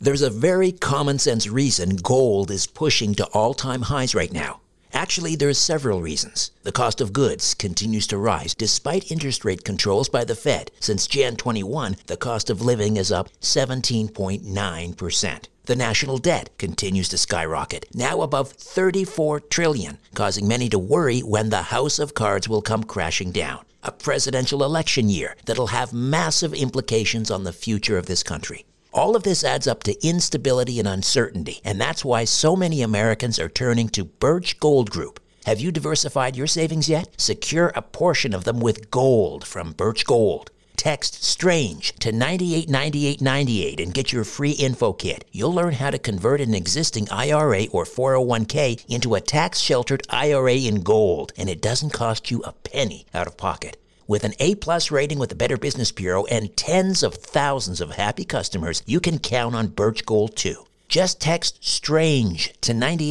There's a very common sense reason gold is pushing to all-time highs right now. Actually, there's several reasons. The cost of goods continues to rise despite interest rate controls by the Fed. Since Jan 21, the cost of living is up 17.9%. The national debt continues to skyrocket, now above $34 trillion, causing many to worry when the house of cards will come crashing down. A presidential election year that'll have massive implications on the future of this country. All of this adds up to instability and uncertainty, and that's why so many Americans are turning to Birch Gold Group. Have you diversified your savings yet? Secure a portion of them with gold from Birch Gold. Text STRANGE to 989898 and get your free info kit. You'll learn how to convert an existing IRA or 401k into a tax-sheltered IRA in gold, and it doesn't cost you a penny out of pocket. With an A-plus rating with the Better Business Bureau and tens of thousands of happy customers, you can count on Birch Gold too. Just text STRANGE to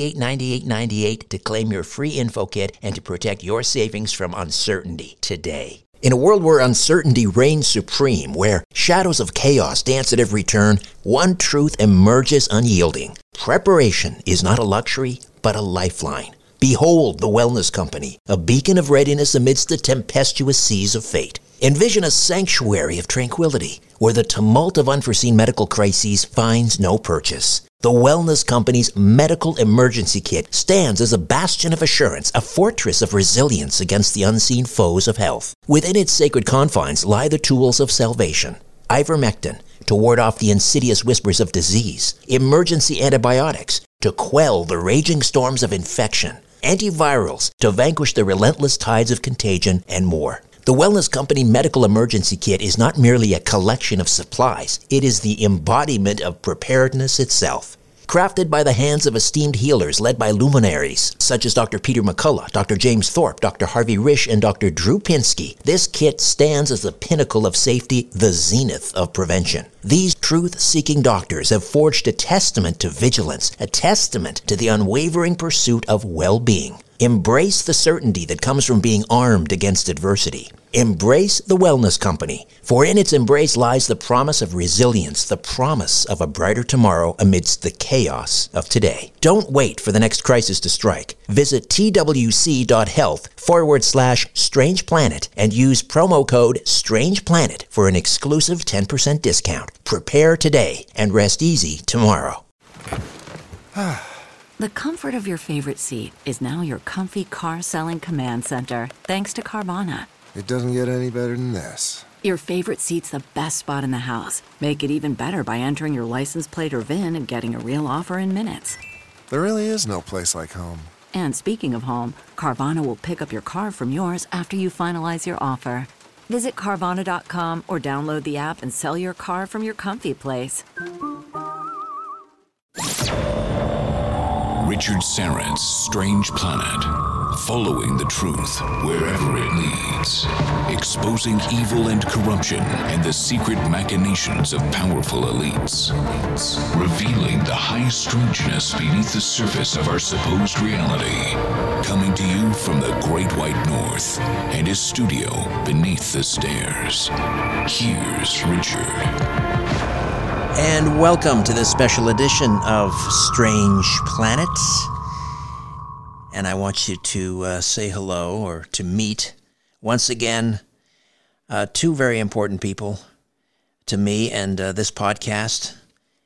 989898 to claim your free info kit and to protect your savings from uncertainty today. In a world where uncertainty reigns supreme, where shadows of chaos dance at every turn, one truth emerges unyielding. Preparation is not a luxury, but a lifeline. Behold the Wellness Company, a beacon of readiness amidst the tempestuous seas of fate. Envision a sanctuary of tranquility, where the tumult of unforeseen medical crises finds no purchase. The Wellness Company's Medical Emergency Kit stands as a bastion of assurance, a fortress of resilience against the unseen foes of health. Within its sacred confines lie the tools of salvation. Ivermectin, to ward off the insidious whispers of disease. Emergency antibiotics, to quell the raging storms of infection. Antivirals, to vanquish the relentless tides of contagion, and more. The Wellness Company Medical Emergency Kit is not merely a collection of supplies. It is the embodiment of preparedness itself. Crafted by the hands of esteemed healers led by luminaries such as Dr. Peter McCullough, Dr. James Thorpe, Dr. Harvey Risch, and Dr. Drew Pinsky, this kit stands as the pinnacle of safety, the zenith of prevention. These truth-seeking doctors have forged a testament to vigilance, a testament to the unwavering pursuit of well-being. Embrace the certainty that comes from being armed against adversity. Embrace the Wellness Company, for in its embrace lies the promise of resilience, the promise of a brighter tomorrow amidst the chaos of today. Don't wait for the next crisis to strike. Visit twc.health/Strange Planet and use promo code Strange Planet for an exclusive 10% discount. Prepare today and rest easy tomorrow. The comfort of your favorite seat is now your comfy car-selling command center, thanks to Carvana. It doesn't get any better than this. Your favorite seat's the best spot in the house. Make it even better by entering your license plate or VIN and getting a real offer in minutes. There really is no place like home. And speaking of home, Carvana will pick up your car from yours after you finalize your offer. Visit Carvana.com or download the app and sell your car from your comfy place. Richard Syrett's Strange Planet. Following the truth wherever it leads. Exposing evil and corruption and the secret machinations of powerful elites. Revealing the high strangeness beneath the surface of our supposed reality. Coming to you from the Great White North and his studio beneath the stairs. Here's Richard. And welcome to this special edition of Strange Planet. And I want you to say hello or to meet, once again, two very important people to me and this podcast.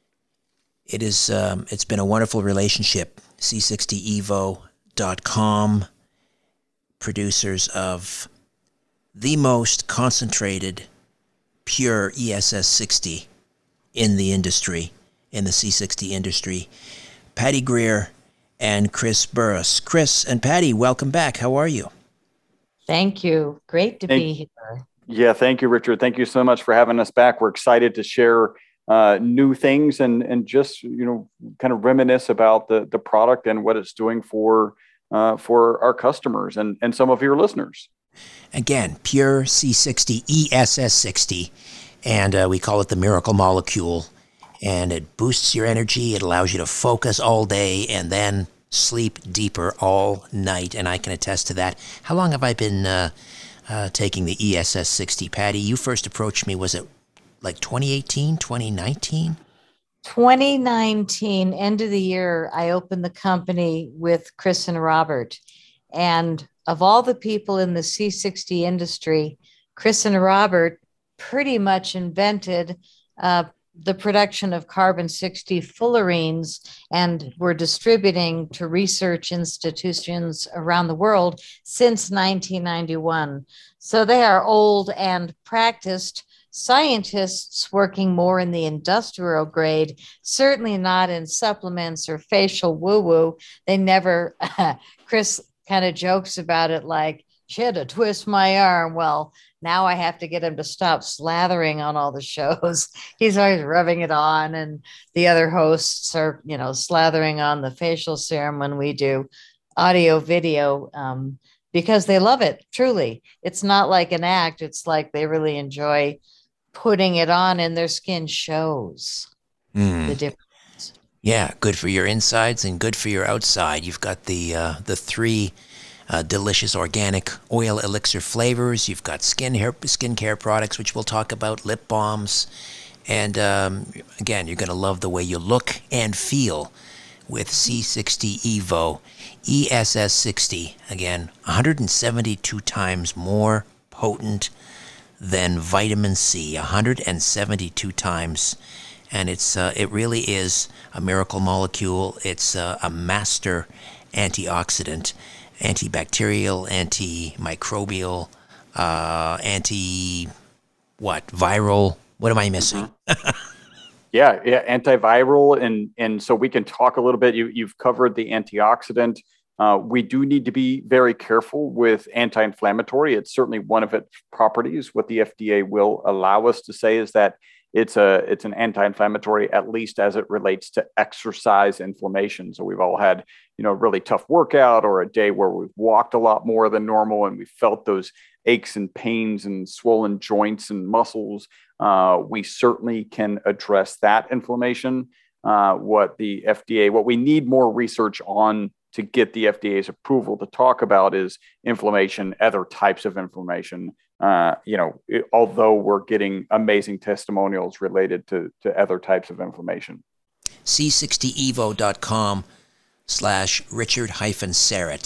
It's been a wonderful relationship. C60evo.com, producers of the most concentrated, pure ESS 60 in the industry, in the C60 industry. Patty Greer and Chris Burrus. Chris and Patty, welcome back. How are you? Thank you. Great to be here. Yeah, thank you, Richard. Thank you so much for having us back. We're excited to share new things and just, kind of reminisce about the product and what it's doing for our customers and some of your listeners. Again, pure C60 ESS60, and we call it the miracle molecule. And it boosts your energy. It allows you to focus all day and then sleep deeper all night. And I can attest to that. How long have I been taking the ESS 60, Patty? You first approached me, was it like 2018, 2019? 2019, end of the year, I opened the company with Chris and Robert. And of all the people in the C60 industry, Chris and Robert pretty much invented the production of carbon 60 fullerenes and were distributing to research institutions around the world since 1991. So they are old and practiced scientists working more in the industrial grade, certainly not in supplements or facial woo-woo. They never, Chris kind of jokes about it like, she had to twist my arm. Well, now I have to get him to stop slathering on all the shows. He's always rubbing it on, and the other hosts are, slathering on the facial serum when we do audio video, because they love it. Truly, it's not like an act. It's like they really enjoy putting it on, and their skin shows the difference. Yeah, good for your insides and good for your outside. You've got the three delicious organic oil elixir flavors. You've got skincare products, which we'll talk about, lip balms. And again, you're going to love the way you look and feel with C60 Evo. ESS60, again, 172 times more potent than vitamin C, 172 times. And it really is a miracle molecule. It's a master antioxidant. Antibacterial, antimicrobial, viral. What am I missing? Yeah, antiviral, and so we can talk a little bit. You've covered the antioxidant. We do need to be very careful with anti-inflammatory. It's certainly one of its properties. What the FDA will allow us to say is that it's an anti-inflammatory, at least as it relates to exercise inflammation. So we've all had, a really tough workout or a day where we've walked a lot more than normal and we felt those aches and pains and swollen joints and muscles. We certainly can address that inflammation. What we need more research on to get the FDA's approval to talk about is inflammation, other types of inflammation. Although we're getting amazing testimonials related to other types of inflammation. C60evo.com/Richard-Serrett,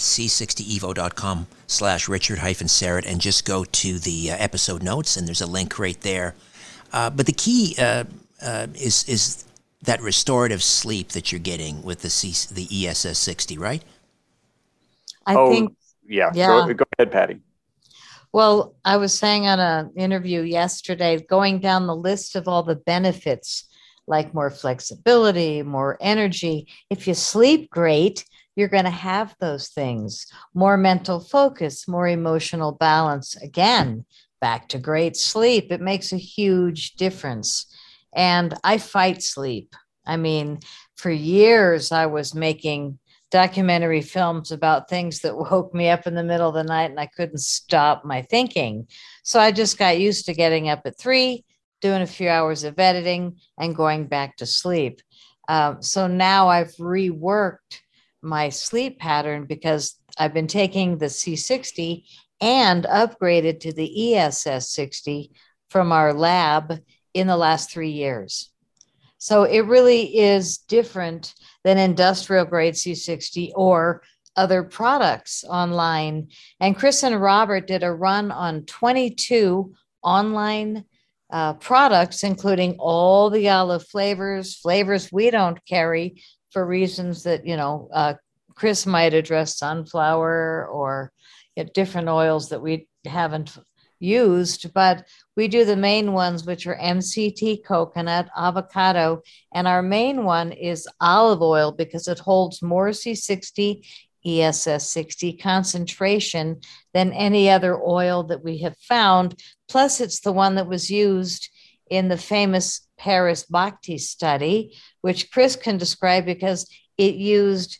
C60evo.com/Richard-Serrett, and just go to the episode notes, and there's a link right there. But the key is that restorative sleep that you're getting with the ESS60, right? I think. Yeah. Go ahead, Patty. Well, I was saying on an interview yesterday, going down the list of all the benefits, like more flexibility, more energy. If you sleep great, you're going to have those things. More mental focus, more emotional balance. Again, back to great sleep. It makes a huge difference. And I fight sleep. I mean, for years, I was making documentary films about things that woke me up in the middle of the night and I couldn't stop my thinking. So I just got used to getting up at 3, doing a few hours of editing and going back to sleep. So now I've reworked my sleep pattern because I've been taking the C60 and upgraded to the ESS60 from our lab in the last 3 years. So it really is different than industrial grade C60 or other products online. And Chris and Robert did a run on 22 online products, including all the olive flavors we don't carry for reasons that, Chris might address sunflower or different oils that we haven't used, but we do the main ones, which are MCT, coconut, avocado, and our main one is olive oil because it holds more C60, ESS60 concentration than any other oil that we have found. Plus, it's the one that was used in the famous Paris Bhakti study, which Chris can describe because it used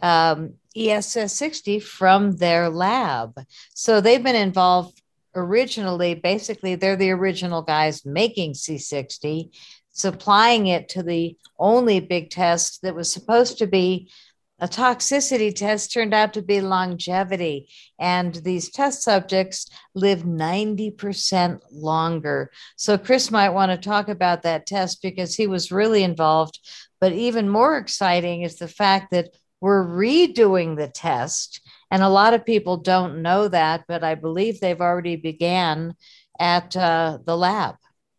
ESS60 from their lab. So they've been involved originally. Basically, they're the original guys making C60, supplying it to the only big test that was supposed to be a toxicity test turned out to be longevity. And these test subjects live 90% longer. So Chris might want to talk about that test because he was really involved. But even more exciting is the fact that we're redoing the test. And a lot of people don't know that, but I believe they've already began at the lab.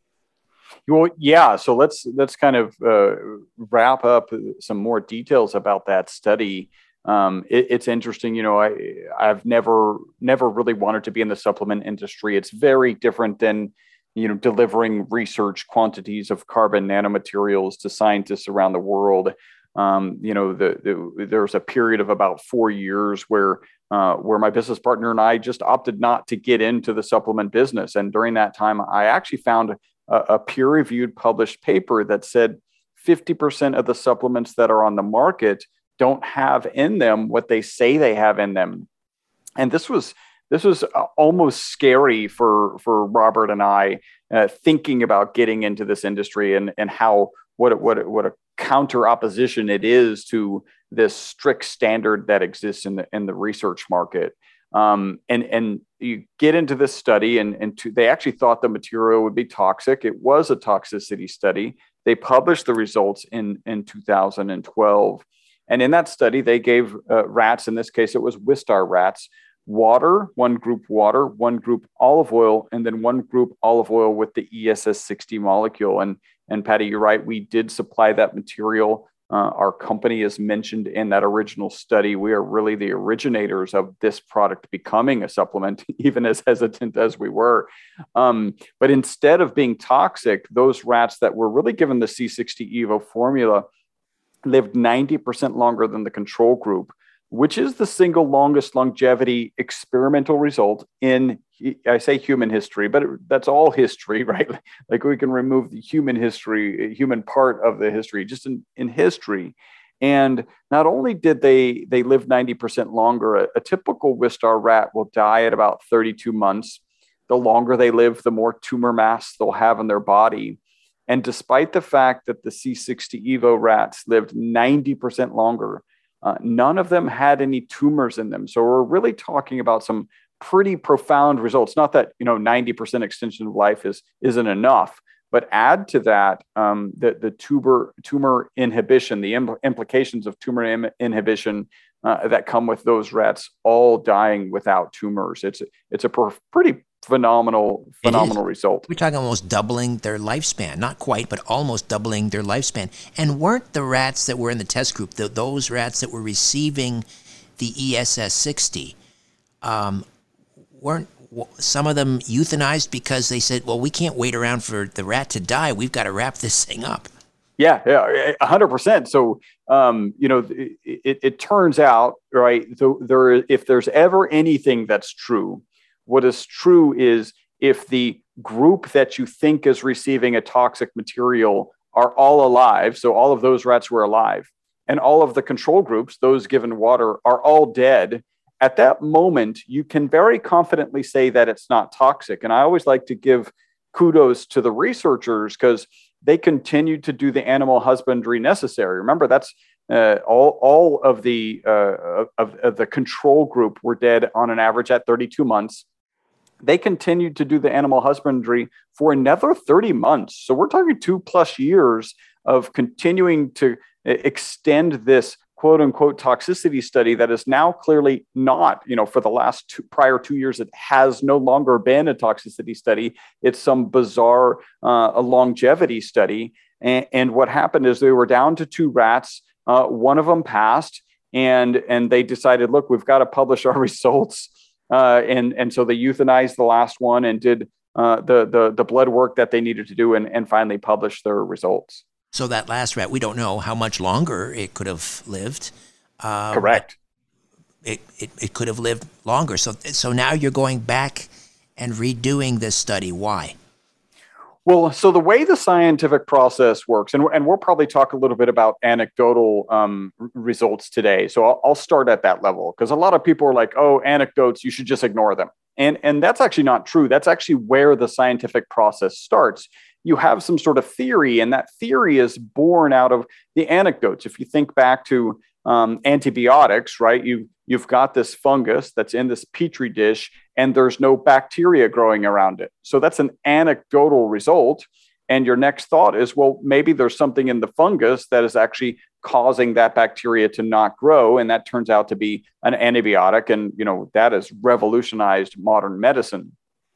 Well, yeah. So let's kind of wrap up some more details about that study. It's interesting. I've never really wanted to be in the supplement industry. It's very different than delivering research quantities of carbon nanomaterials to scientists around the world. There was a period of about 4 years where my business partner and I just opted not to get into the supplement business. And during that time, I actually found a peer-reviewed published paper that said 50% of the supplements that are on the market don't have in them what they say they have in them. And this was almost scary for Robert and I, thinking about getting into this industry and how what a counter opposition it is to this strict standard that exists in the research market. And you get into this study, and they actually thought the material would be toxic. It was a toxicity study. They published the results in 2012. And in that study, they gave rats, in this case, it was Wistar rats, water, one group water, one group olive oil, and then one group olive oil with the ESS60 molecule. And Patty, you're right. We did supply that material. Our company is mentioned in that original study. We are really the originators of this product becoming a supplement, even as hesitant as we were. But instead of being toxic, those rats that were really given the C60 Evo formula lived 90% longer than the control group, which is the single longest longevity experimental result in, I say human history, but that's all history, right? Like we can remove the human part of the history, just in history. And not only did they live 90% longer, a typical Wistar rat will die at about 32 months. The longer they live, the more tumor mass they'll have in their body. And despite the fact that the C60 Evo rats lived 90% longer, none of them had any tumors in them. So we're really talking about some pretty profound results. Not that 90% extension of life isn't enough, but add to that the tumor inhibition, the implications of tumor inhibition that come with those rats all dying without tumors. It's a pretty phenomenal result. We're talking almost doubling their lifespan, not quite, but almost doubling their lifespan. And weren't the rats that were in the test group, those rats that were receiving the ESS60, weren't some of them euthanized because they said, well, we can't wait around for the rat to die. We've got to wrap this thing up. Yeah, 100%. So, it turns out, right, if there's ever anything that's true, what is true is if the group that you think is receiving a toxic material are all alive, so all of those rats were alive, and all of the control groups, those given water, are all dead, at that moment, you can very confidently say that it's not toxic. And I always like to give kudos to the researchers because they continued to do the animal husbandry necessary. Remember, that's all of the control group were dead on an average at 32 months. They continued to do the animal husbandry for another 30 months. So we're talking 2+ years of continuing to extend this quote unquote toxicity study that is now clearly not, for the last prior 2 years, it has no longer been a toxicity study. It's some bizarre a longevity study. And what happened is they were down to 2 rats. One of them passed and they decided, look, we've got to publish our results. And so they euthanized the last one and did the blood work that they needed to do and finally published their results. So that last rat, we don't know how much longer it could have lived. Correct. It could have lived longer. So now you're going back and redoing this study. Why? Well, so the way the scientific process works, and we'll probably talk a little bit about anecdotal results today. So I'll start at that level because a lot of people are like, oh, anecdotes, you should just ignore them. And that's actually not true. That's actually where the scientific process starts. You have some sort of theory, and that theory is born out of the anecdotes. If you think back to antibiotics, right? You've got this fungus that's in this petri dish, and there's no bacteria growing around it. So that's an anecdotal result. And your next thought is, well, maybe there's something in the fungus that is actually causing that bacteria to not grow. And that turns out to be an antibiotic. And, that has revolutionized modern medicine.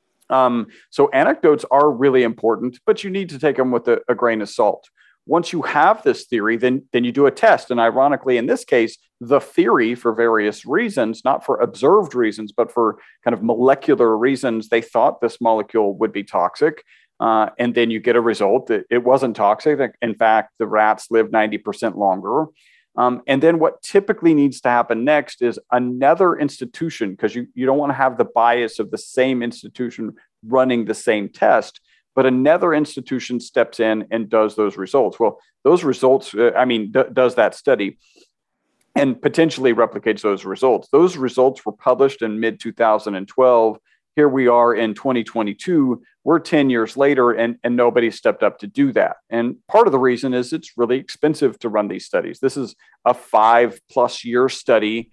So anecdotes are really important, but you need to take them with a grain of salt. Once you have this theory, then you do a test. And ironically, in this case, the theory, for various reasons, not for observed reasons, but for kind of molecular reasons, they thought this molecule would be toxic. And then you get a result that it wasn't toxic. In fact, the rats lived 90% longer. And then what typically needs to happen next is another institution, because you don't want to have the bias of the same institution running the same test, but another institution steps in and does those results. Well, those results, does that study and potentially replicates those results. Those results were published in mid-2012. Here we are in 2022, we're 10 years later, and nobody stepped up to do that. And part of the reason is it's really expensive to run these studies. This is a 5+ year study,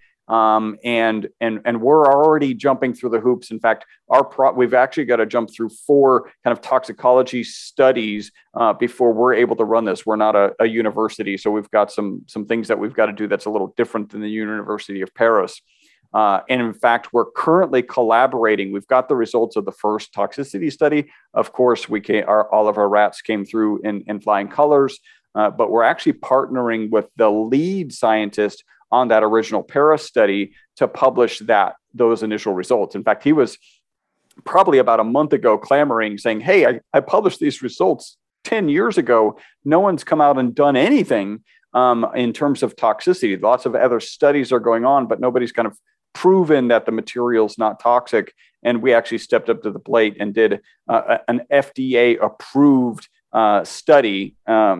and we're already jumping through the hoops. In fact, we've actually got to jump through 4 kind of toxicology studies before we're able to run this. We're not a university, so we've got some things that we've got to do that's a little different than the University of Paris. And in fact, we're currently collaborating. We've got the results of the first toxicity study. Of course, all of our rats came through in flying colors, but we're actually partnering with the lead scientist on that original Paris study to publish those initial results. In fact, he was probably about a month ago clamoring, saying, hey, I published these results 10 years ago. No one's come out and done anything in terms of toxicity. Lots of other studies are going on, but nobody's kind of proven that the material's not toxic. And we actually stepped up to the plate and did an FDA approved study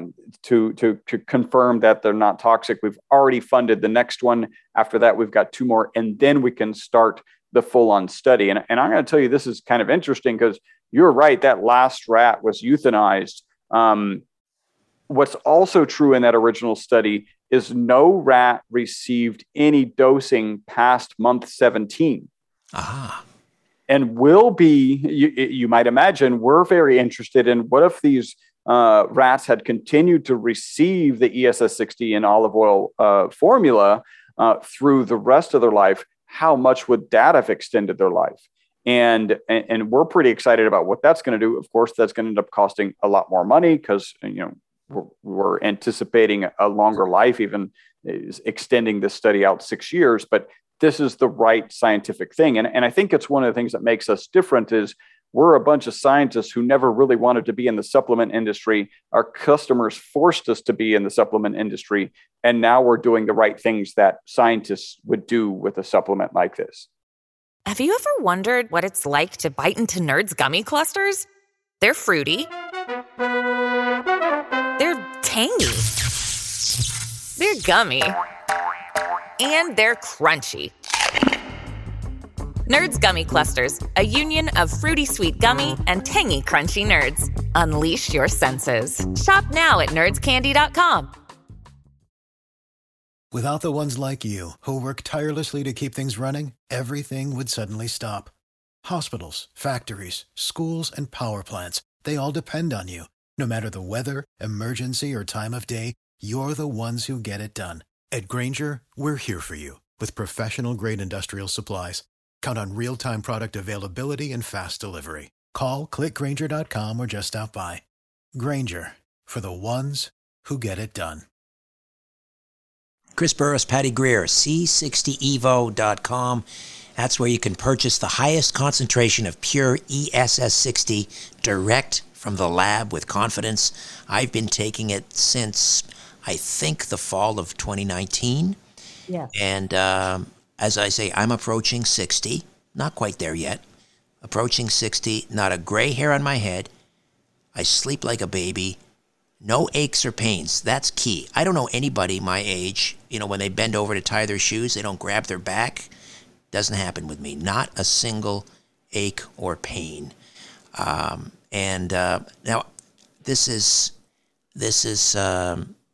to confirm that they're not toxic. We've already funded the next one. After that, we've got 2 more, and then we can start the full-on study. And I'm going to tell you, this is kind of interesting because you're right, that last rat was euthanized. What's also true in that original study is no rat received any dosing past month 17. Aha. And will be, you might imagine, we're very interested in what if these rats had continued to receive the ESS60 and olive oil formula through the rest of their life, how much would that have extended their life? And we're pretty excited about what that's going to do. Of course, that's going to end up costing a lot more money because, we're anticipating a longer life, even extending this study out 6 years. But this is the right scientific thing. And I think it's one of the things that makes us different is we're a bunch of scientists who never really wanted to be in the supplement industry. Our customers forced us to be in the supplement industry. And now we're doing the right things that scientists would do with a supplement like this. Have you ever wondered what it's like to bite into Nerds gummy clusters? They're fruity. They're tangy. They're gummy. And they're crunchy. Nerds Gummy Clusters, a union of fruity sweet gummy and tangy crunchy nerds. Unleash your senses. Shop now at nerdscandy.com. Without the ones like you, who work tirelessly to keep things running, everything would suddenly stop. Hospitals, factories, schools, and power plants, they all depend on you. No matter the weather, emergency, or time of day, you're the ones who get it done. At Grainger, we're here for you with professional-grade industrial supplies. Count on real-time product availability and fast delivery. Call, clickgrainger.com, or just stop by. Grainger, for the ones who get it done. Chris Burrus, Patty Greer, C60evo.com. That's where you can purchase the highest concentration of pure ESS60 direct from the lab with confidence. I've been taking it since, I think, the fall of 2019. Yes. And as I say, I'm approaching 60. Not quite there yet. Approaching 60. Not a gray hair on my head. I sleep like a baby. No aches or pains. That's key. I don't know anybody my age, when they bend over to tie their shoes, they don't grab their back. Doesn't happen with me. Not a single ache or pain. Now, this is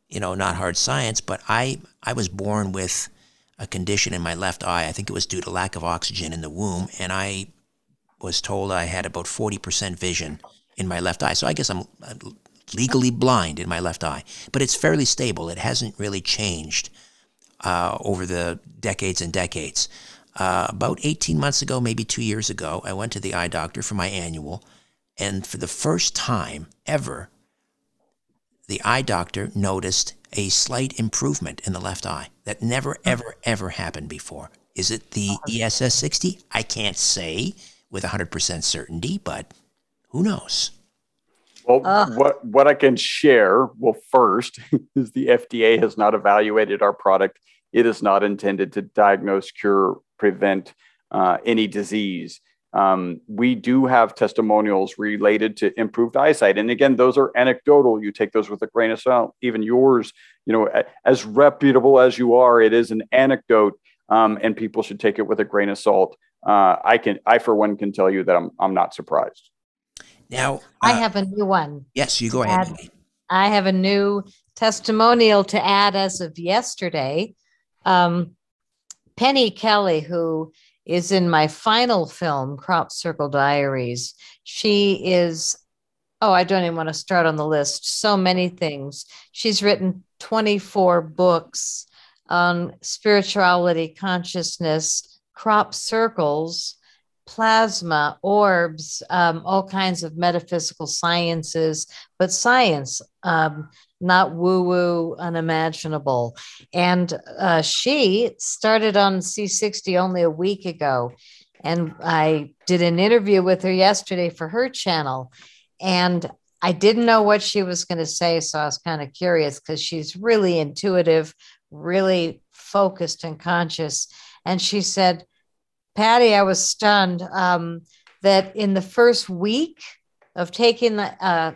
not hard science, but I was born with a condition in my left eye. I think it was due to lack of oxygen in the womb, and I was told I had about 40% vision in my left eye. So I guess I'm legally blind in my left eye, but it's fairly stable. It hasn't really changed over the decades and decades. About 18 months ago, maybe 2 years ago, I went to the eye doctor for my annual, and for the first time ever, the eye doctor noticed a slight improvement in the left eye that never, ever, ever happened before. Is it the ESS 60? I can't say with 100% certainty, but who knows? Well, what I can share, first, is the FDA has not evaluated our product. It is not intended to diagnose, cure, prevent any disease. We do have testimonials related to improved eyesight. And again, those are anecdotal. You take those with a grain of salt. Even yours, as reputable as you are, it is an anecdote, and people should take it with a grain of salt. I for one can tell you that I'm not surprised. Now, I have a new one. Yes, you go ahead. I have a new testimonial to add as of yesterday. Penny Kelly, who is in my final film, Crop Circle Diaries. She is, I don't even want to start on the list. So many things. She's written 24 books on spirituality, consciousness, crop circles, plasma, orbs, all kinds of metaphysical sciences, but science, not woo-woo, unimaginable. And she started on C60 only a week ago. And I did an interview with her yesterday for her channel. And I didn't know what she was going to say, so I was kind of curious because she's really intuitive, really focused and conscious. And she said, Patty, I was stunned that in the first week of taking the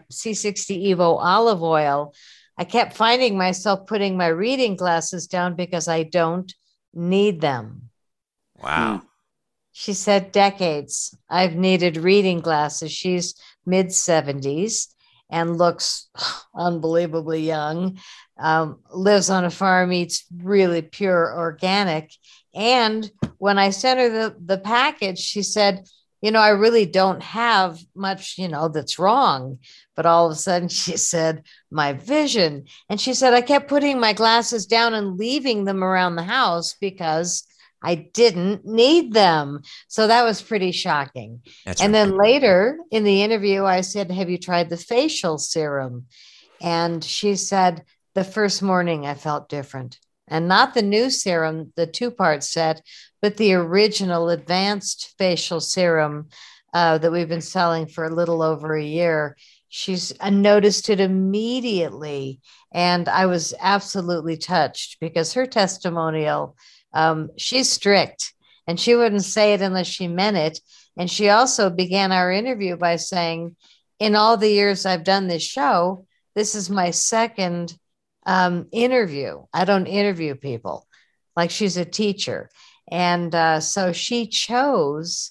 C60 Evo olive oil, I kept finding myself putting my reading glasses down because I don't need them. Wow. She said decades I've needed reading glasses. She's mid-70s and looks unbelievably young, lives on a farm, eats really pure organic. And when I sent her the package, she said, I really don't have much, that's wrong. But all of a sudden she said, my vision. And she said, I kept putting my glasses down and leaving them around the house because I didn't need them. So that was pretty shocking. Then later in the interview, I said, have you tried the facial serum? And she said, the first morning I felt different. And not the new serum, the 2-part set, but the original advanced facial serum that we've been selling for a little over a year. She's noticed it immediately. And I was absolutely touched because her testimonial, she's strict and she wouldn't say it unless she meant it. And she also began our interview by saying, in all the years I've done this show, this is my second interview. I don't interview people, like she's a teacher. And so she chose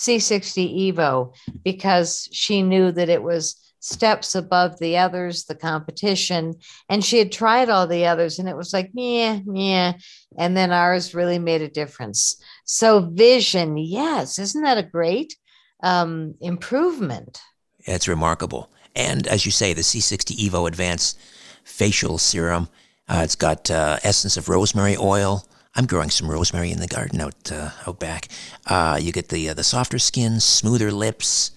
C60 Evo because she knew that it was steps above the others, the competition. And she had tried all the others and it was like, yeah. And then ours really made a difference. So vision, yes. Isn't that a great improvement? It's remarkable. And as you say, the C60 Evo Advanced Facial Serum, it's got essence of rosemary oil. I'm growing some rosemary in the garden out back. You get the softer skin, smoother lips.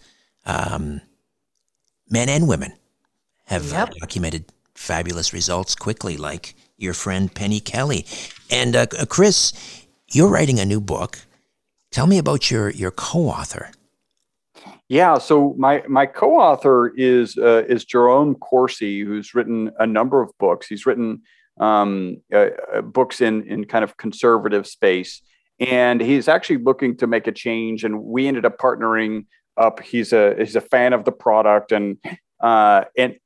Men and women have documented fabulous results quickly, like your friend Penny Kelly. And Chris, you're writing a new book. Tell me about your co-author. Yeah, so my co-author is Jerome Corsi, who's written a number of books. He's written books in kind of conservative space, and he's actually looking to make a change. And we ended up partnering up. He's a fan of the product, and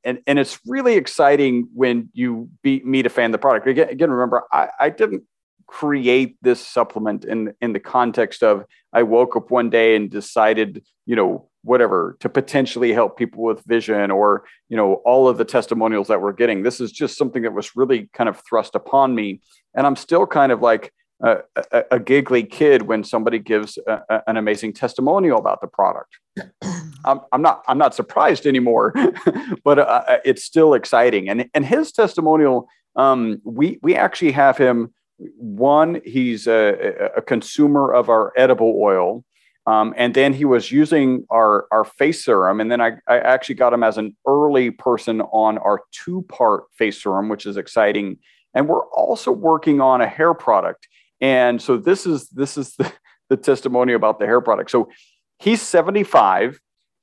it's really exciting when you meet a fan of the product. Again, remember, I didn't create this supplement in the context of I woke up one day and decided, whatever, to potentially help people with vision, or, all of the testimonials that we're getting. This is just something that was really kind of thrust upon me. And I'm still kind of like a giggly kid when somebody gives an amazing testimonial about the product. I'm not surprised anymore, but it's still exciting. And his testimonial, we actually have him. One, he's a consumer of our edible oil. And then he was using our face serum. And then I actually got him as an early person on our 2-part face serum, which is exciting. And we're also working on a hair product. And so this is the testimony about the hair product. So he's 75.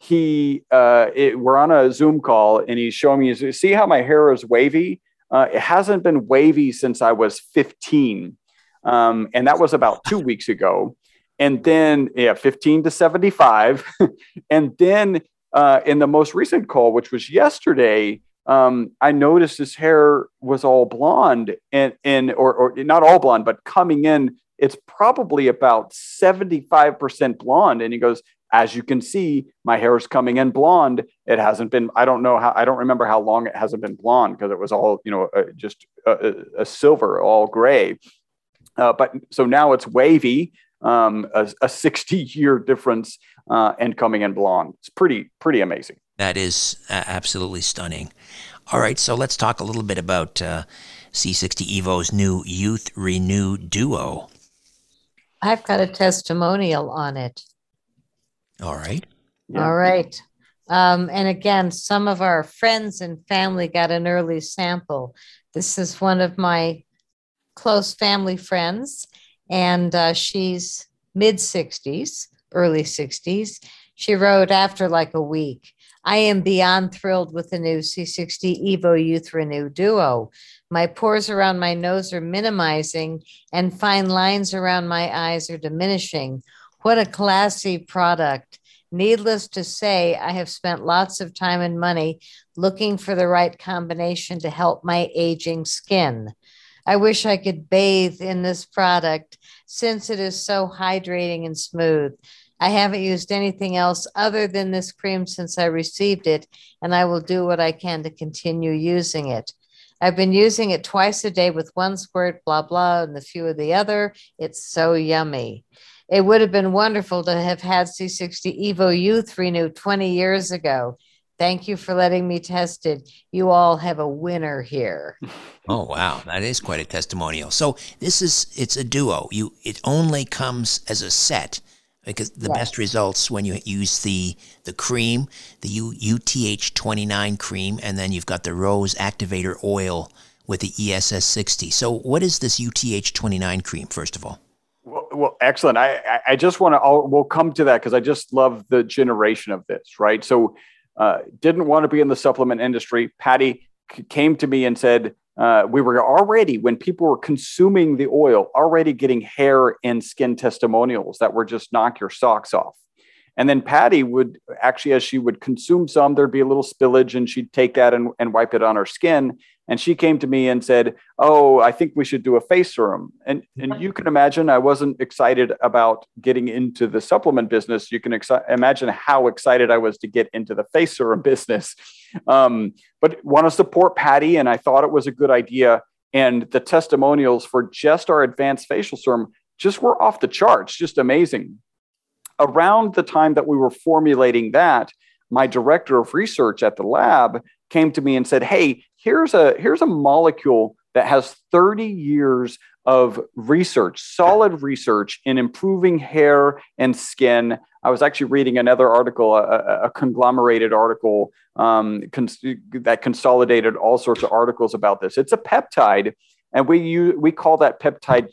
We're on a Zoom call and he's showing me, see how my hair is wavy? It hasn't been wavy since I was 15. And that was about 2 weeks ago. And then, 15 to 75. And then in the most recent call, which was yesterday, I noticed his hair was all blonde or not all blonde, but coming in, it's probably about 75% blonde. And he goes, as you can see, my hair is coming in blonde. It hasn't been, I don't remember how long it hasn't been blonde, because it was all, just a silver, all gray. But so now it's wavy, a 60-year difference, and coming in blonde. It's pretty amazing. That is absolutely stunning. All right, so let's talk a little bit about C60 Evo's new Youth Renew Duo. I've got a testimonial on it. All right. Yeah. All right. And again, some of our friends and family got an early sample. This is one of my close family friends, and she's mid-60s, early 60s. She wrote after like a week, I am beyond thrilled with the new C60 Evo Youth Renew Duo. My pores around my nose are minimizing and fine lines around my eyes are diminishing. What a classy product. Needless to say, I have spent lots of time and money looking for the right combination to help my aging skin. I wish I could bathe in this product since it is so hydrating and smooth. I haven't used anything else other than this cream since I received it, and I will do what I can to continue using it. I've been using it twice a day with one squirt, blah, blah, and a few of the other. It's so yummy. It would have been wonderful to have had C60 Evo Youth Renew 20 years ago. Thank you for letting me test it. You all have a winner here. Oh, wow. That is quite a testimonial. So it's a duo. It only comes as a set, because the best results when you use the cream, the UTH29 cream, and then you've got the Rose Activator Oil with the ESS60. So what is this UTH29 cream, first of all? Well, excellent. I just want to, we'll come to that because I just love the generation of this, right? So didn't want to be in the supplement industry. Patty came to me and said, we were already, when people were consuming the oil, already getting hair and skin testimonials that were just knock your socks off. And then Patty would actually, as she would consume some, there'd be a little spillage and she'd take that and wipe it on her skin. And she came to me and said, oh, I think we should do a face serum. And you can imagine I wasn't excited about getting into the supplement business. You can imagine how excited I was to get into the face serum business. But want to support Patty, and I thought it was a good idea. And the testimonials for just our advanced facial serum just were off the charts, just amazing. Around the time that we were formulating that, my director of research at the lab came to me and said, hey, here's a molecule that has 30 years of research, solid research in improving hair and skin. I was actually reading another article, a conglomerated article that consolidated all sorts of articles about this. It's a peptide, and we call that peptide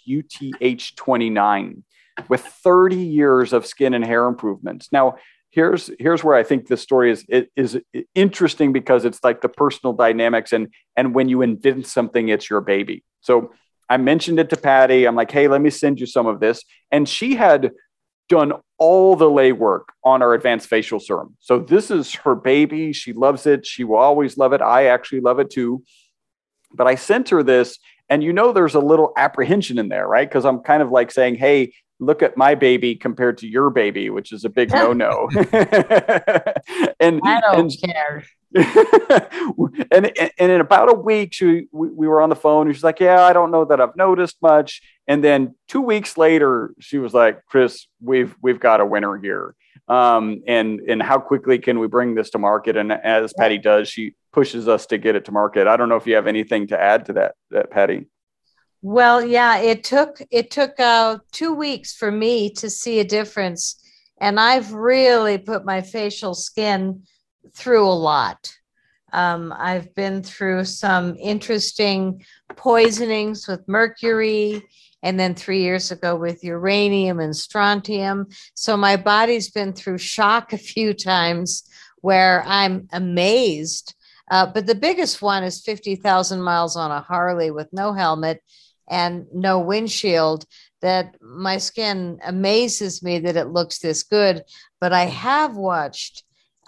UTH29 with 30 years of skin and hair improvements. Now, here's where I think this story is interesting, because it's like the personal dynamics, and when you invent something, it's your baby. So I mentioned it to Patty. I'm like, hey, let me send you some of this. And she had done all the legwork on our advanced facial serum. So this is her baby. She loves it. She will always love it. I actually love it too. But I sent her this, And there's a little apprehension in there, right? Because I'm kind of like saying, hey, look at my baby compared to your baby, which is a big no-no. and I don't care. and in about a week, we were on the phone, and she's like, yeah, I don't know that I've noticed much. And then 2 weeks later, she was like, Chris, we've got a winner here. And how quickly can we bring this to market? And as Patty does, she pushes us to get it to market. I don't know if you have anything to add to that Patty. Well, yeah, it took 2 weeks for me to see a difference. And I've really put my facial skin through a lot. I've been through some interesting poisonings with mercury, and then 3 years ago with uranium and strontium. So my body's been through shock a few times where I'm amazed. But the biggest one is 50,000 miles on a Harley with no helmet and no windshield, that my skin amazes me that it looks this good. But I have watched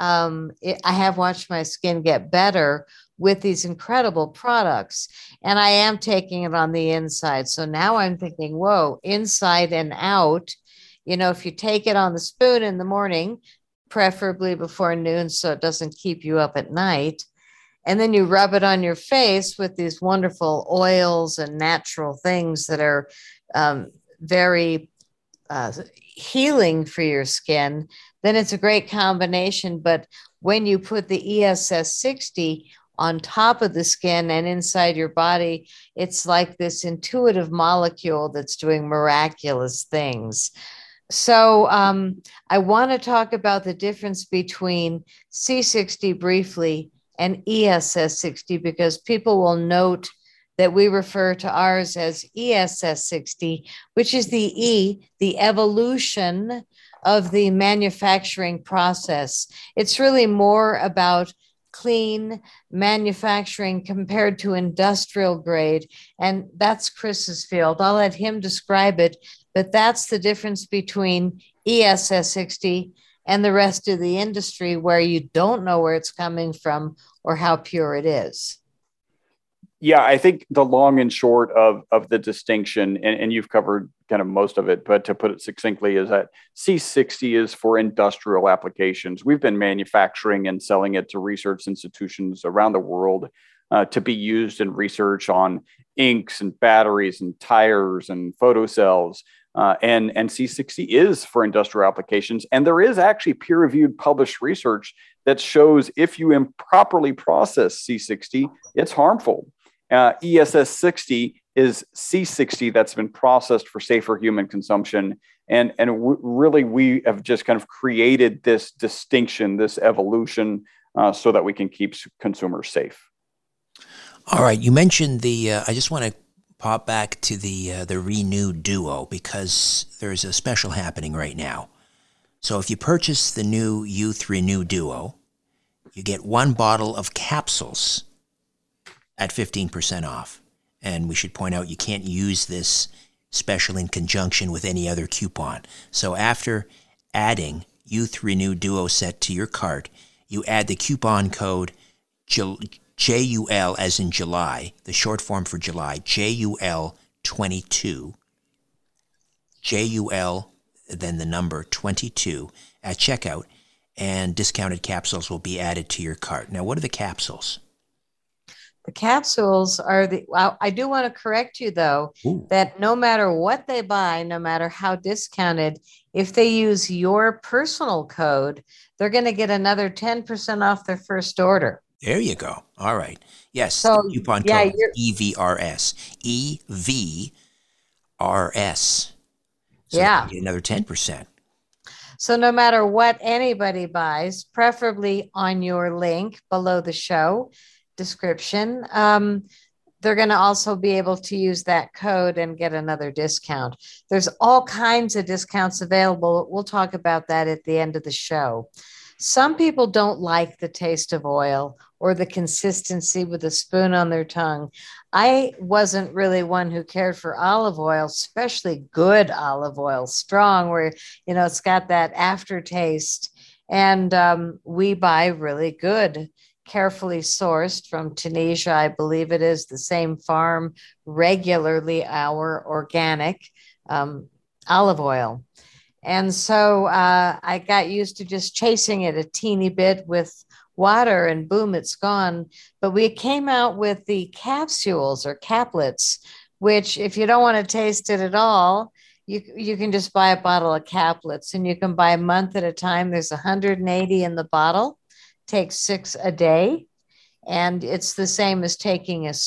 my skin get better with these incredible products, and I am taking it on the inside. So now I'm thinking, whoa, inside and out. If you take it on the spoon in the morning, preferably before noon, so it doesn't keep you up at night, and then you rub it on your face with these wonderful oils and natural things that are very healing for your skin, then it's a great combination. But when you put the ESS 60 on top of the skin and inside your body, it's like this intuitive molecule that's doing miraculous things. So I want to talk about the difference between C60 briefly and ESS 60, because people will note that we refer to ours as ESS 60, which is the evolution of the manufacturing process. It's really more about clean manufacturing compared to industrial grade. And that's Chris's field. I'll let him describe it, but that's the difference between ESS 60 and the rest of the industry, where you don't know where it's coming from or how pure it is. Yeah, I think the long and short of the distinction, and you've covered kind of most of it, but to put it succinctly, is that C60 is for industrial applications. We've been manufacturing and selling it to research institutions around the world to be used in research on inks and batteries and tires and photocells. And C60 is for industrial applications. And there is actually peer-reviewed published research that shows if you improperly process C60, it's harmful. ESS 60 is C60 that's been processed for safer human consumption. And really, we have just kind of created this distinction, this evolution, so that we can keep consumers safe. All right. You mentioned I just want to pop back to the Renew Duo, because there's a special happening right now. So if you purchase the new Youth Renew Duo, you get one bottle of capsules at 15% off. And we should point out you can't use this special in conjunction with any other coupon. So after adding Youth Renew Duo Set to your cart, you add the coupon code JUL as in July, the short form for July, JUL22, JUL, then the number 22 at checkout, and discounted capsules will be added to your cart. Now, what are the capsules? The capsules are I do want to correct you, though, that no matter what they buy, no matter how discounted, if they use your personal code, they're going to get another 10% off their first order. There you go. All right. Yes. So, the coupon code EVRS. EVRS. So yeah. Get another 10%. So no matter what anybody buys, preferably on your link below the show description, they're going to also be able to use that code and get another discount. There's all kinds of discounts available. We'll talk about that at the end of the show. Some people don't like the taste of oil or the consistency with a spoon on their tongue. I wasn't really one who cared for olive oil, especially good olive oil, strong, where, it's got that aftertaste. And we buy really good carefully sourced from Tunisia. I believe it is the same farm, regularly our organic olive oil. And so I got used to just chasing it a teeny bit with water and boom, it's gone. But we came out with the capsules or caplets, which if you don't want to taste it at all, you can just buy a bottle of caplets and you can buy a month at a time. There's 180 in the bottle, take 6 a day. And it's the same as taking a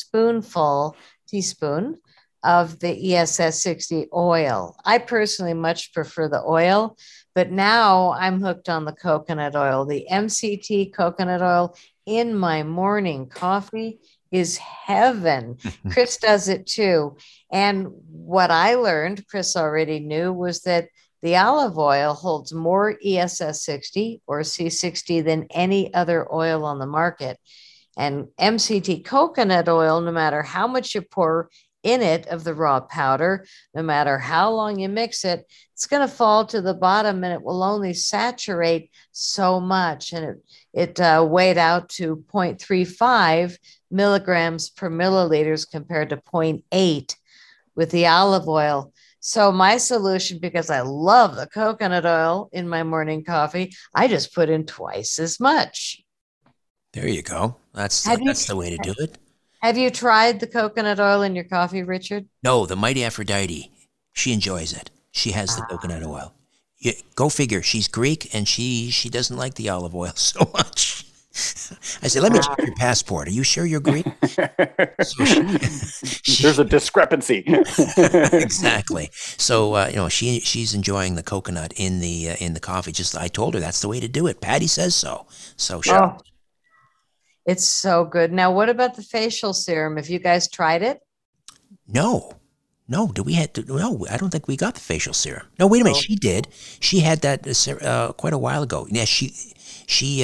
teaspoon of the ESS 60 oil. I personally much prefer the oil, but now I'm hooked on the coconut oil. The MCT coconut oil in my morning coffee is heaven. Chris does it too. And what I learned, Chris already knew, was that the olive oil holds more ESS 60 or C60 than any other oil on the market. And MCT coconut oil, no matter how much you pour in it of the raw powder, no matter how long you mix it, it's going to fall to the bottom and it will only saturate so much. And it weighed out to 0.35 milligrams per milliliters compared to 0.8 with the olive oil. So my solution, because I love the coconut oil in my morning coffee, I just put in twice as much. There you go. That's the way to do it. Have you tried the coconut oil in your coffee, Richard? No, the Mighty Aphrodite. She enjoys it. She has the coconut oil. Go figure. She's Greek and she doesn't like the olive oil so much. I said, let me check your passport. Are you sure you're Greek? So there's a discrepancy. Exactly. So she's enjoying the coconut in the coffee. Just I told her that's the way to do it. Patty says so. So sure. Oh, it's so good. Now, what about the facial serum? Have you guys tried it? No. No, no, I don't think we got the facial serum. No, wait a minute. She did. She had that quite a while ago. Yeah, she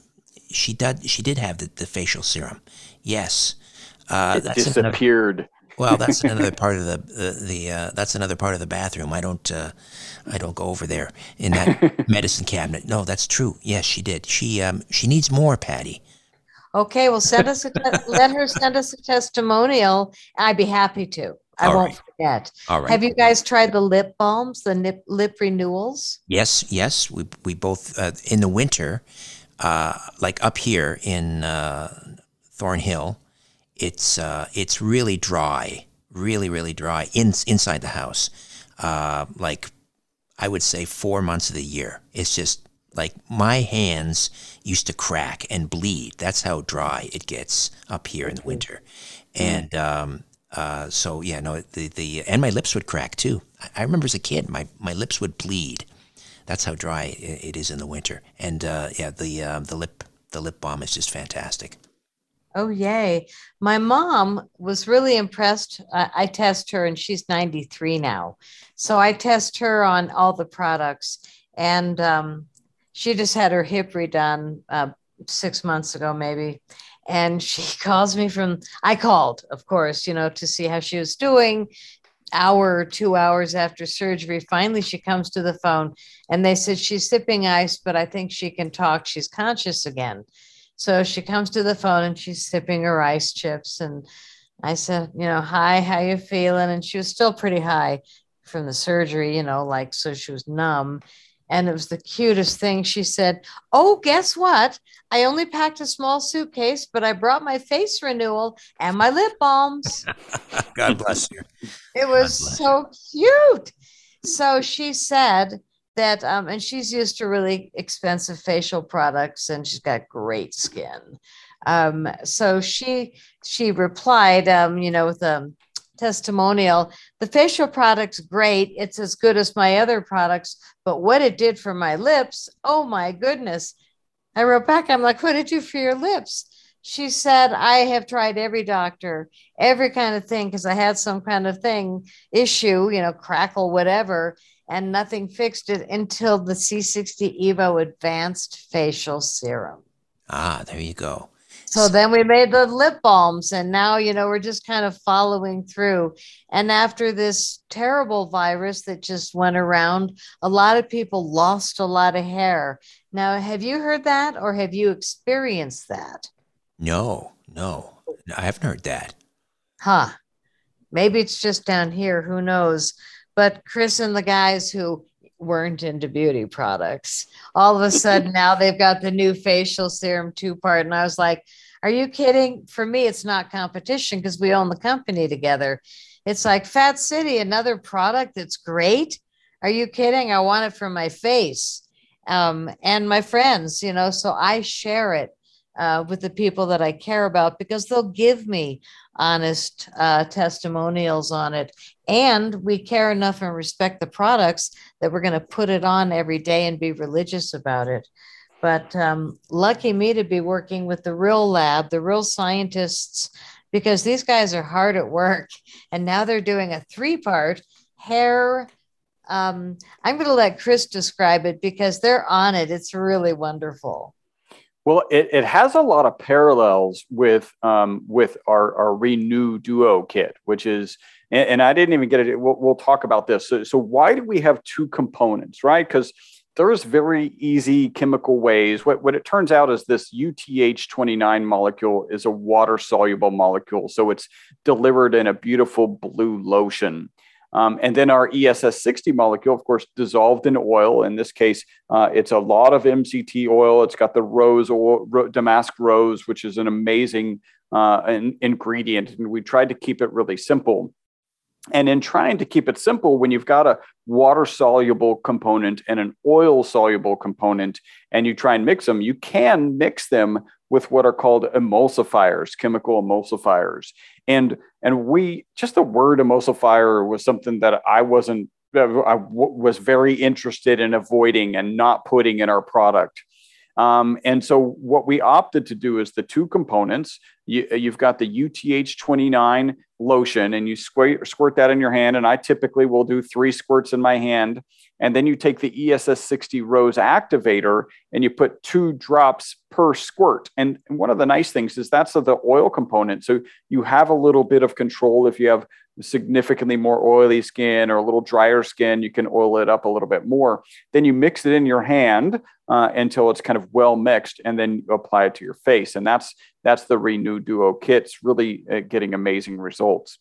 did have the facial serum. Yes. It disappeared. That's another part of that's another part of the bathroom. I don't go over there in that medicine cabinet. No, that's true. Yes, she did. She needs more, Patty. Okay, well, let her send us a testimonial. I'd be happy to. I won't forget. All right. Have you guys tried the lip balms, the lip renewals? Yes. We both in the winter, like up here in Thornhill, it's really dry, really dry inside the house. Like I would say 4 months of the year. It's just like my hands used to crack and bleed. That's how dry it gets up here in the winter. And so yeah, no, and my lips would crack too. I remember as a kid, my lips would bleed. That's how dry it is in the winter. And the lip balm is just fantastic. Oh, yay. My mom was really impressed. I test her and she's 93 now. So I test her on all the products. And she just had her hip redone 6 months ago, maybe. And she calls me I called, of course, to see how she was doing. Hour or 2 hours after surgery, finally she comes to the phone and they said she's sipping ice, but I think she can talk. She's conscious again. So she comes to the phone and she's sipping her ice chips. And I said, hi, how you feeling? And she was still pretty high from the surgery, so she was numb. And it was the cutest thing. She said, oh, guess what? I only packed a small suitcase, but I brought my face renewal and my lip balms. God bless you. It was so cute. So she said that, and she's used to really expensive facial products and she's got great skin. So she replied, with a testimonial, the facial product's great. It's as good as my other products, but what it did for my lips, oh my goodness. I wrote back, I'm like, what did you do for your lips? She said, I have tried every doctor, every kind of thing, because I had some kind of issue, crackle, whatever, and nothing fixed it until the C60 Evo Advanced Facial Serum. Ah, there you go. So then we made the lip balms and now, we're just kind of following through. And after this terrible virus that just went around, a lot of people lost a lot of hair. Now, have you heard that or have you experienced that? No, I haven't heard that. Huh. Maybe it's just down here. Who knows? But Chris and the guys who weren't into beauty products, all of a sudden now they've got the new facial serum 2-part. And I was like, are you kidding? For me, it's not competition because we own the company together. It's like Fat City, another product that's great. Are you kidding? I want it for my face and my friends, so I share it with the people that I care about because they'll give me honest testimonials on it. And we care enough and respect the products that we're going to put it on every day and be religious about it. But lucky me to be working with the real lab, the real scientists, because these guys are hard at work. And now they're doing a 3-part hair. I'm going to let Chris describe it because they're on it. It's really wonderful. Well, it has a lot of parallels with our Renew Duo kit, which is, and I didn't even get it. We'll talk about this. So why do we have 2 components, right? Because there's very easy chemical ways. What it turns out is this UTH29 molecule is a water-soluble molecule. So it's delivered in a beautiful blue lotion. And then our ESS60 molecule, of course, dissolved in oil. In this case, it's a lot of MCT oil. It's got the rose oil, damask rose, which is an amazing ingredient. And we tried to keep it really simple. And in trying to keep it simple, when you've got a water-soluble component and an oil-soluble component, and you try and mix them, you can mix them with what are called emulsifiers, chemical emulsifiers. And we, just the word emulsifier was something that I was very interested in avoiding and not putting in our product. And so what we opted to do is the 2 components. You've got the UTH29 lotion, and you squirt that in your hand. And I typically will do 3 squirts in my hand. And then you take the ESS60 Rose Activator and you put 2 drops per squirt. And one of the nice things is that's the oil component. So you have a little bit of control. If you have significantly more oily skin or a little drier skin, you can oil it up a little bit more. Then you mix it in your hand until it's kind of well mixed, and then you apply it to your face. And that's the Renew Duo kit. It's really getting amazing results.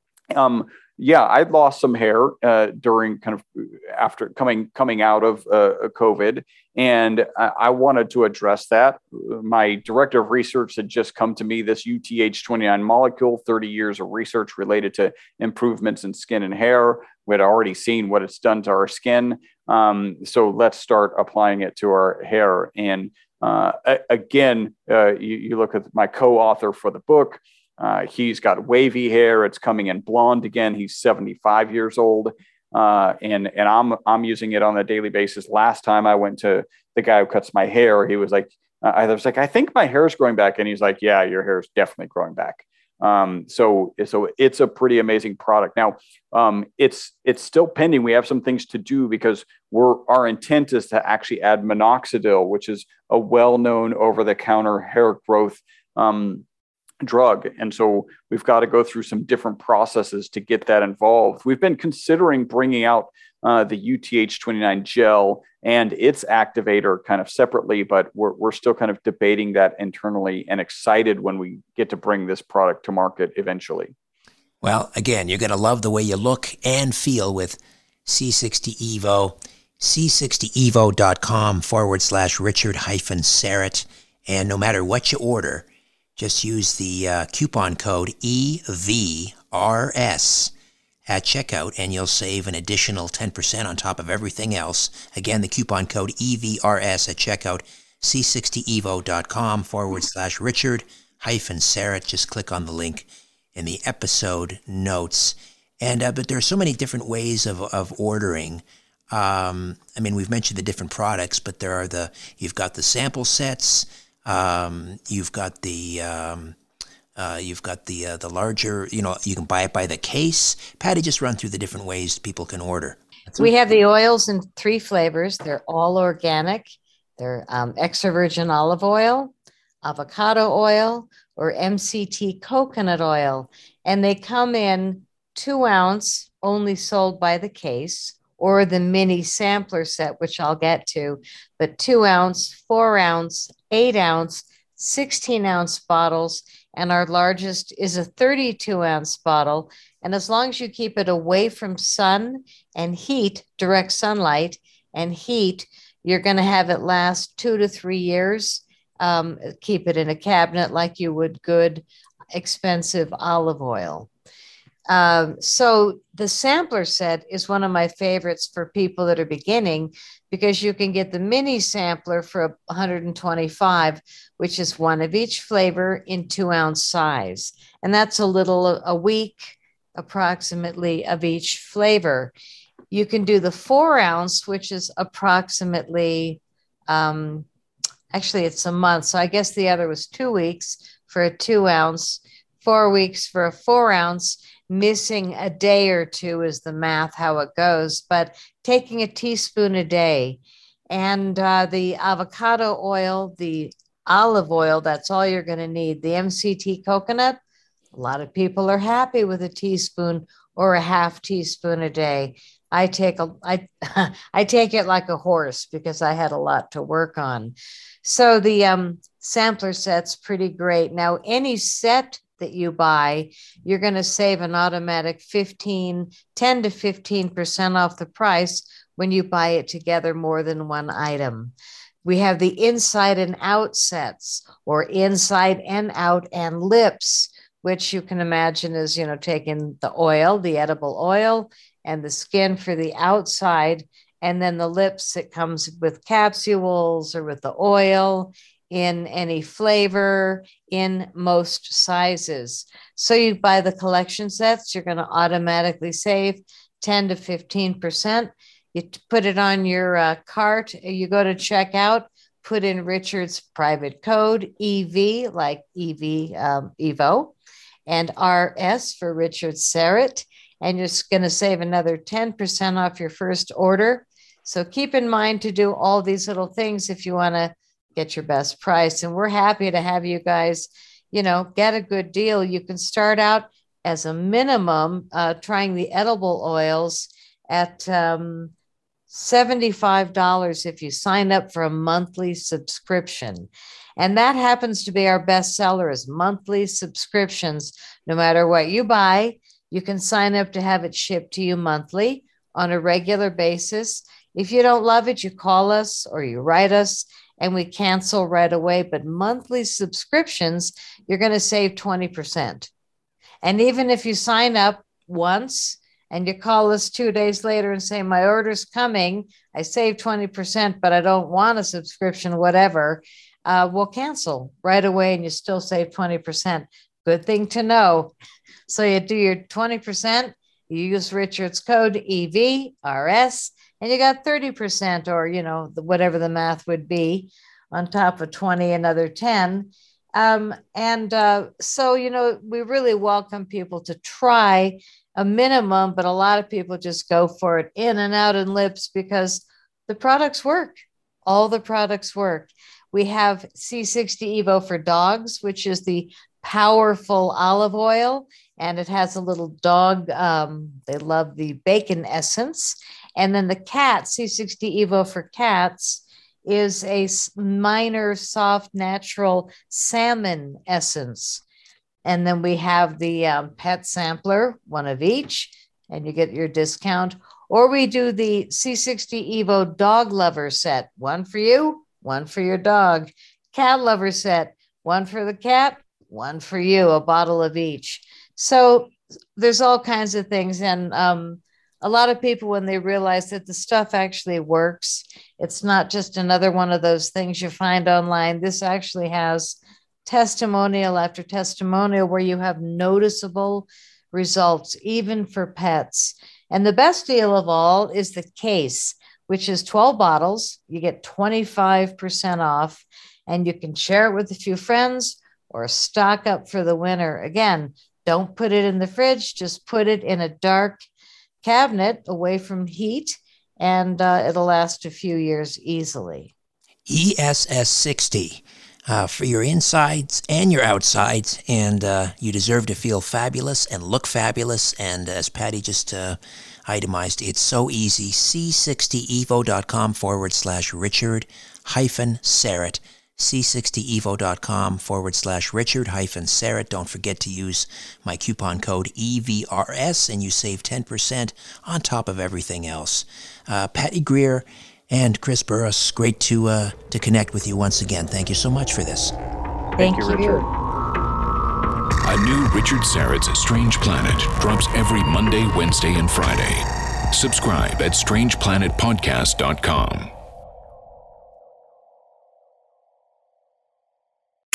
I lost some hair during kind of after coming out of COVID, and I wanted to address that. My director of research had just come to me, this UTH29 molecule, 30 years of research related to improvements in skin and hair. We had already seen what it's done to our skin. So let's start applying it to our hair. And again, you look at my co-author for the book. He's got wavy hair. It's coming in blonde again. He's 75 years old. And I'm using it on a daily basis. Last time I went to the guy who cuts my hair, he was like, I was like, I think my hair is growing back. And he's like, yeah, your hair is definitely growing back. So it's a pretty amazing product. Now, it's still pending. We have some things to do because our intent is to actually add minoxidil, which is a well-known over-the-counter hair growth drug. And so we've got to go through some different processes to get that involved. We've been considering bringing out the UTH29 gel and its activator kind of separately, but we're still kind of debating that internally and excited when we get to bring this product to market eventually. Well, again, you're going to love the way you look and feel with C60 Evo. C60evo.com/Richard-Serrett. And no matter what you order, just use the coupon code EVRS at checkout, and you'll save an additional 10% on top of everything else. Again, the coupon code EVRS at checkout, C60evo.com/Richard-Serrett. Just click on the link in the episode notes. And but there are so many different ways of ordering. I mean, we've mentioned the different products, but there are you've got the sample sets. You've got the larger, you can buy it by the case. Patty, just run through the different ways people can order. We have the oils in 3 flavors. They're all organic. They're extra virgin olive oil, avocado oil, or MCT coconut oil. And they come in 2 ounce, only sold by the case, or the mini sampler set, which I'll get to, but 2 ounce, 4 ounce, 8 ounce, 16-ounce bottles, and our largest is a 32-ounce bottle. And as long as you keep it away from sun and heat, direct sunlight and heat, you're going to have it last 2 to 3 years. Keep it in a cabinet like you would good, expensive olive oil. So the sampler set is one of my favorites for people that are beginning, because you can get the mini sampler for $125, which is one of each flavor in 2-ounce size. And that's a week approximately of each flavor. You can do the 4-ounce, which is approximately, actually it's a month. So I guess the other was 2 weeks for a 2-ounce, 4 weeks for a 4-ounce. Missing a day or two is the math, how it goes, but taking a teaspoon a day. And the avocado oil, the olive oil, that's all you're going to need. The MCT coconut, a lot of people are happy with a teaspoon or a half teaspoon a day. I take it like a horse because I had a lot to work on. So the sampler set's pretty great. Now, any set that you buy, you're going to save an automatic 10 to 15% off the price when you buy it together more than one item. We have the inside and out sets, or inside and out and lips, which you can imagine is, taking the oil, the edible oil, and the skin for the outside, and then the lips, it comes with capsules or with the oil in any flavor, in most sizes. So you buy the collection sets, you're going to automatically save 10 to 15%. You put it on your cart, you go to checkout, put in Richard's private code, EV, like EV, Evo, and RS for Richard Serrett, and you're going to save another 10% off your first order. So keep in mind to do all these little things if you want to get your best price. And we're happy to have you guys, get a good deal. You can start out as a minimum trying the edible oils at $75 if you sign up for a monthly subscription. And that happens to be our best seller, is monthly subscriptions. No matter what you buy, you can sign up to have it shipped to you monthly on a regular basis. If you don't love it, you call us or you write us and we cancel right away. But monthly subscriptions, you're going to save 20%. And even if you sign up once and you call us 2 days later and say, my order's coming, I saved 20%, but I don't want a subscription, whatever, we'll cancel right away and you still save 20%. Good thing to know. So you do your 20%, you use Richard's code EVRS, and you got 30%, or, whatever the math would be, on top of 20, another 10. So, we really welcome people to try a minimum, but a lot of people just go for it in and out in lips because the products work. All the products work. We have C60 Evo for dogs, which is the powerful olive oil, and it has a little dog. They love the bacon essence. And then the cat, C60 Evo for cats, is a minor, soft, natural salmon essence. And then we have the pet sampler, one of each, and you get your discount. Or we do the C60 Evo dog lover set, one for you, one for your dog. Cat lover set, one for the cat, one for you, a bottle of each. So there's all kinds of things. And a lot of people, when they realize that the stuff actually works, it's not just another one of those things you find online. This actually has testimonial after testimonial where you have noticeable results, even for pets. And the best deal of all is the case, which is 12 bottles. You get 25% off, and you can share it with a few friends or stock up for the winter. Again, don't put it in the fridge, just put it in a dark cabinet away from heat, and it'll last a few years easily. ESS60 for your insides and your outsides, and you deserve to feel fabulous and look fabulous. And as Patty just itemized, it's so easy. C60evo.com/Richard-Serrett. c60evo.com/Richard-Syrett. Don't forget to use my coupon code EVRS and you save 10% on top of everything else. Patty Greer and Chris Burrus, great to connect with you once again. Thank you so much for this. Thank you, Richard. A new Richard Syrett's Strange Planet drops every Monday, Wednesday, and Friday. Subscribe at strangeplanetpodcast.com.